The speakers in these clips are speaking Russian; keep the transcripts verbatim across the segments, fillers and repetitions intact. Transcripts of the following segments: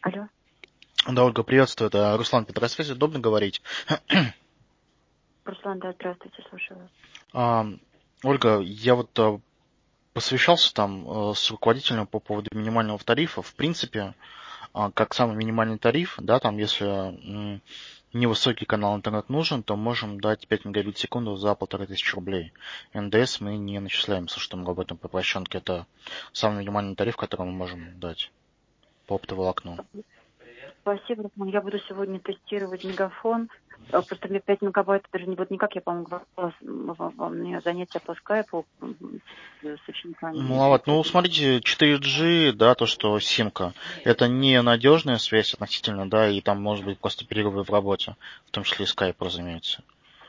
Алло. Да, Ольга, приветствую. Это Руслан Петросвязь. Удобно говорить? Руслан, да, здравствуйте, слушаю вас. А, Ольга, я вот а, посвящался там а, с руководителем по поводу минимального тарифа. В принципе, а, как самый минимальный тариф, да, там, если м, невысокий канал интернет нужен, то можем дать пять мегабит в секунду за полторы тысячи рублей. эн дэ эс мы не начисляем, с что мы работаем по прощенке. Это самый минимальный тариф, который мы можем дать по оптоволокну. Спасибо, Руслан. Я буду сегодня тестировать мегафон. А, Просто мне пять мегабайт, даже не, вот никак я, по-моему, говорила, во во мне занятия по скайпу м, с с учениками. Маловато. Ну, пятьсот. смотрите, четыре джи, да, то, что симка, это не надежная связь относительно, да, и там может быть просто перерывы в работе, в том числе и скайп, разумеется.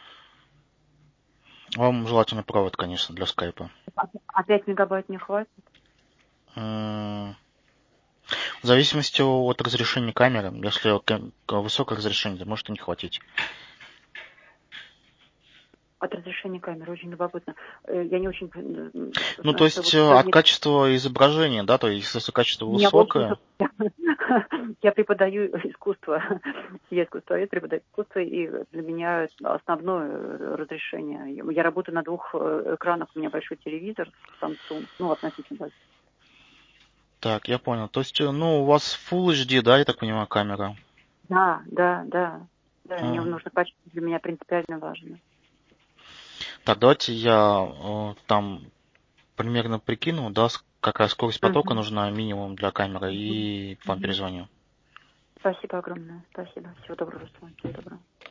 Вам желательно провод, конечно, для скайпа. А а пять мегабайт не хватит? М, В зависимости от разрешения камеры, если кам- высокое разрешение, то может и не хватить. От разрешения камеры, очень любопытно. Э, Я не очень... м, Ну, на то что вы есть э, от говорите. качества изображения, да, то есть если качество У меня, в общем-то, высокое. я преподаю искусство. Я искусствовед, преподаю искусство, и для меня основное э, разрешение. Я я работаю на двух э, экранах, у меня большой телевизор Samsung, ну, относительно большой. Так, я понял. То есть, э, ну, у вас Full эйч ди, да, я так понимаю, камера. Да, да, да. Да, мне А, нужно качество, для меня принципиально важно. Так, давайте я э, там примерно прикину, да, с- какая скорость потока Мгм. нужна минимум для камеры, Мгм. и вам Мгм. перезвоню. Спасибо огромное. Спасибо. Всего доброго, Руслан. Всего доброго.